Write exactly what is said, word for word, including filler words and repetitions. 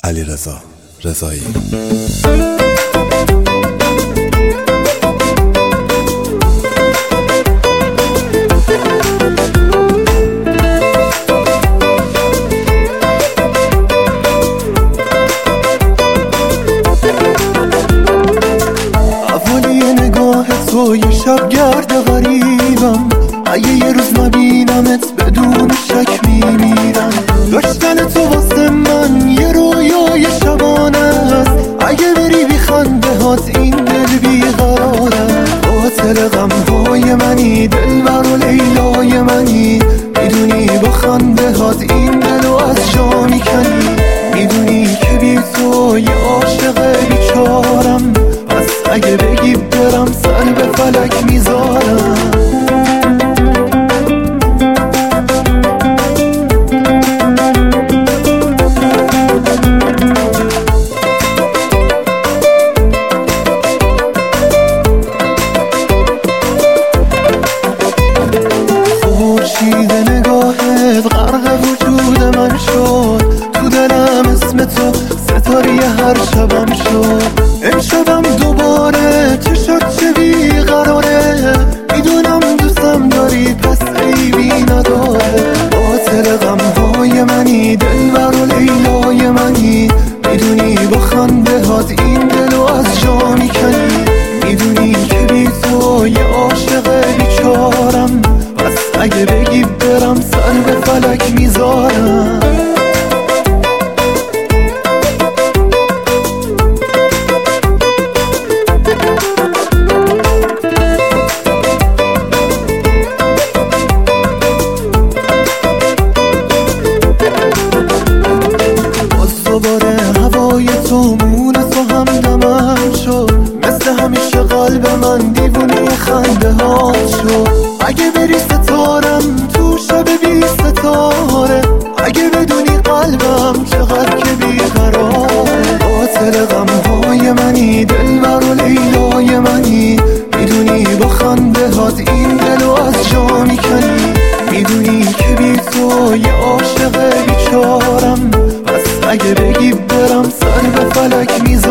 علیرضا رضایی. اولی نگاه تو یه شب گرد غریبم، اگه یه روز نبینمت بدون شک میمیرم. داشتن تو واسه من یه رویای شبانه است، اگه بری بی خنده هات این دل بیقراره. قاتل غمهای منی، دلبر و لیلای منی، میدونی با خنده هات این دلو از جا میکنی. میدونی که بی تو یه عاشق بیچارم، پس اگه بگی برم سر به فلک میذارم. خورشید نگاهت غرق وجود من شد، تو دلم اسم تو ستاره هر شبم شد. امشبم دوباره چه شد چه بیقراره، میدونم دوستم داری پس عیبی نداره. قاتل غمهای منی، دلبر و لیلای منی، میدونی با خنده هات این دلو از جا میکنی. میدونی که بی تو یه عاشق بیچارم، پس اگه بگی برم سر به فلک میذارم. باز دوباره هوای تو مون تو هم دمم شد، مثل همیشه قلب من دیوونه خنده ها شد. اگه بری ستارم تو شب بی ستاره، اگه بدونی قلبم چقدر که بیقراره. قاتل غمهای منی، دلبر و لیلای منی، میدونی با خنده هات این دلو از جا میکنی. میدونی که بی تو یه عاشق بیچارم، پس اگه بگی برم سر به فلک میذارم.